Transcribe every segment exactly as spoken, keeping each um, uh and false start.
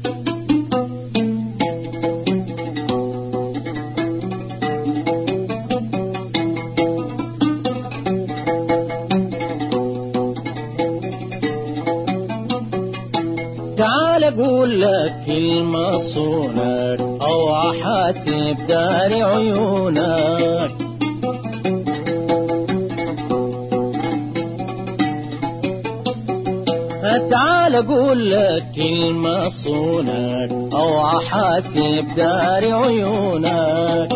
تعال اقول لك كلمة صونك او احاسب داري عيونك. تعال اقول لك كلمة صونك او احاسب داري عيونك.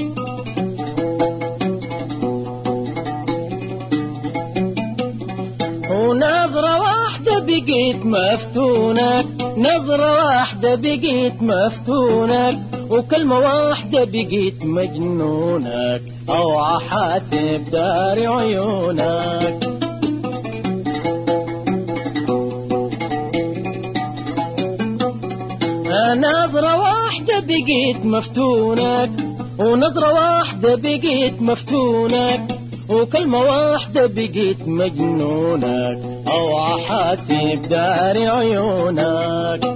ونظرة واحدة بقيت مفتونك، نظرة واحدة بقيت مفتونك، وكلمة واحدة بقيت مجنونك او احاسب داري عيونك. نظرة واحدة بقيت مفتونك، ونظرة واحدة بقيت مفتونك، وكلمة واحدة بقيت مجنونك او احاسب داري عيونك.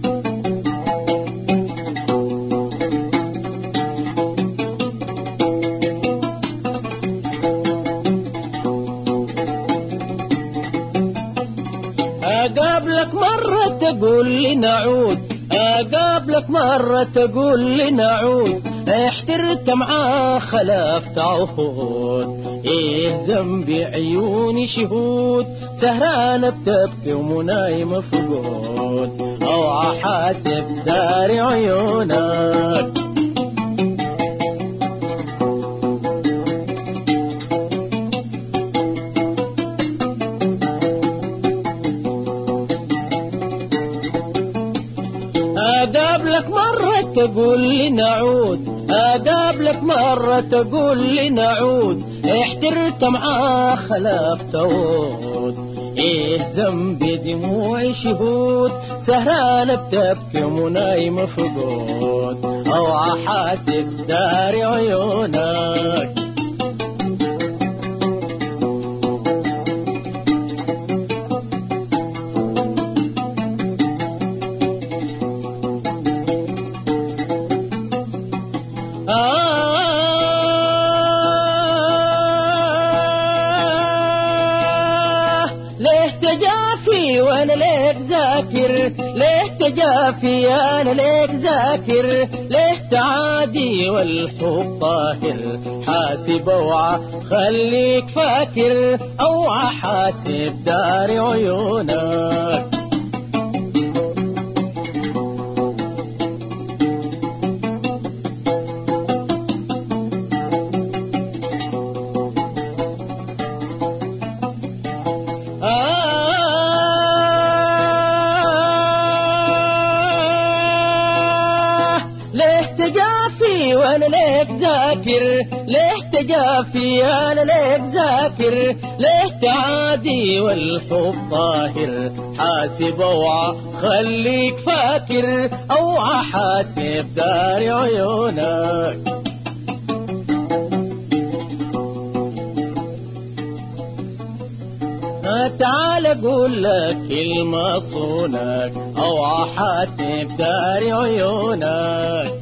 اقابلك مرة تقول لي نعود، اقابلك مرة تقول لي نعود، احترت معاه خلفت عهود. ايه ذنبي عيوني شهود، سهرانة بتبكي ومناي مفقود او احاسب داري عيونك. اقابلك مرة تقول لي نعود، اقابلك مرة تقول لي نعود، احترت معاه خلفت عود. ايه ذنبي دموعي شهود، سهرانة بتبكي ومناي مفقود او احاسب داري عيونك. تجافي وانا ليك ذاكر، ليه تجافي انا ليك ذاكر، ليه تعادي والحب طاهر، حاسب اوعى خليك فاكر اوعى حاسب داري عيونك. تجافي وانا ليك ذاكر، ليه تجافي انا ليك ذاكر، ليه تعادي والحب طاهر، حاسب اوعى خليك فاكر اوعى حاسب داري عيونك. تعال اقول لك كلمة صونك او احاسب داري عيونك.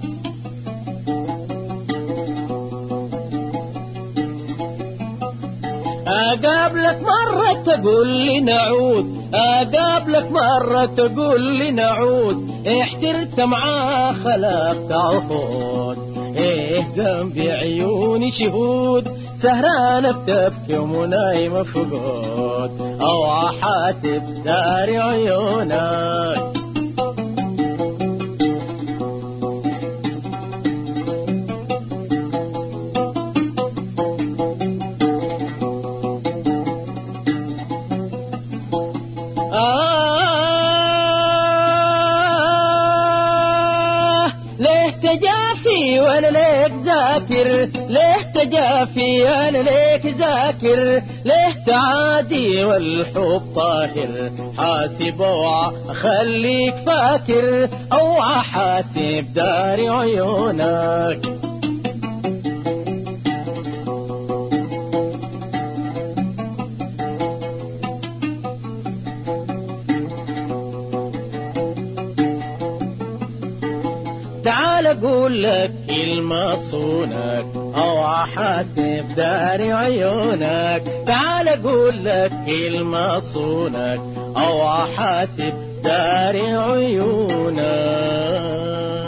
اقابلك مرة تقول لي نعود، اقابلك مرة تقول لي نعود، احترت معاه خلفت عهود. ايه ذنبي عيوني شهود، سهرانة بتبكي ومناي مفقود او احاسب داري عيونك. تجافي وانا ليك ذاكر، ليه تجافي انا ليك ذاكر، ليه تعادي والحب طاهر، حاسب اوعى خليك فاكر اوعى حاسب داري عيونك. تعال اقول لك كلمة صونك او احاسب داري عيونك. تعال اقول لك كلمة صونك او احاسب داري عيونك.